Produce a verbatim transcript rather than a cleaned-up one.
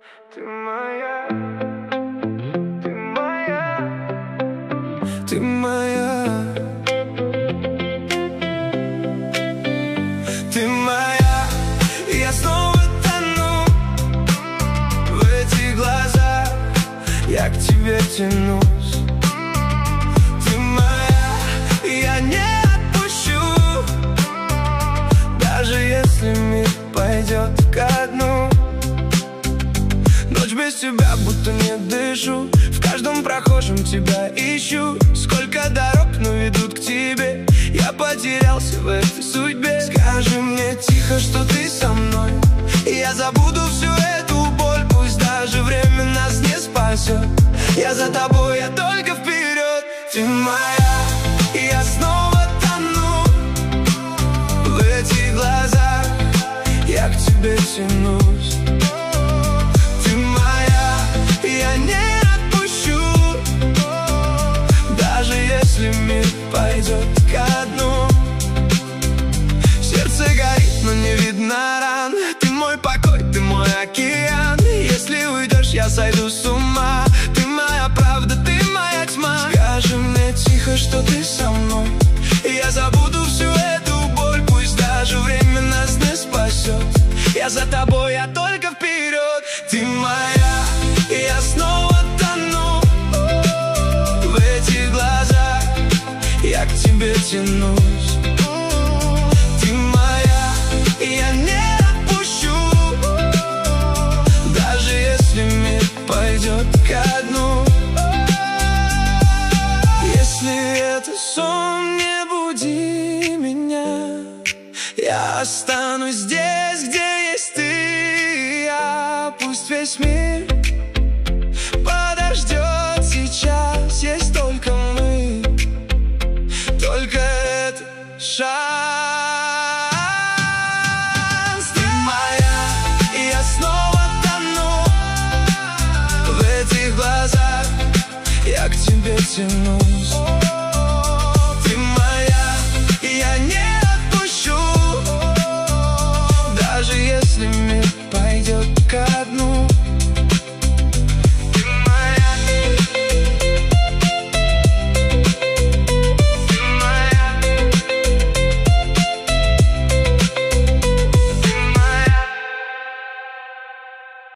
Ты моя, ты моя, ты моя, ты моя. И я снова тону в этих глазах, я к тебе тянусь. Ты моя, и я не отпущу, даже если мир пойдет ко дну. Ночь без тебя будто не дышу, в каждом прохожем тебя ищу. Сколько дорог, но ведут к тебе, я потерялся в этой судьбе. Скажи мне тихо, что ты со мной, и я забуду всю эту боль. Пусть даже время нас не спасет, я за тобой, я только вперед. Ты моя, и я снова тону в этих глазах, я к тебе тянусь. Ты моя, и я не отпущу, даже если мир пойдет ко дну. Сердце горит, но не видно ран. Ты мой покой, ты мой океан. Если уйдешь, я сойду с ума. Ты моя правда, ты моя тьма. Скажи мне тихо, что ты со мной, и я забуду всю эту боль. Пусть даже время нас не спасет, я за тобой, я только вперед. Ты моя, и я снова тону в этих глазах, я к тебе тянусь. Ты моя, и я не отпущу, даже если мир пойдет ко дну. Если это сон, не буди меня, я останусь здесь, где есть ты. Я пусть весь мир подождет сейчас, есть только мы, только этот шанс. Ты моя, и я снова тону в этих глазах, я к тебе тянусь.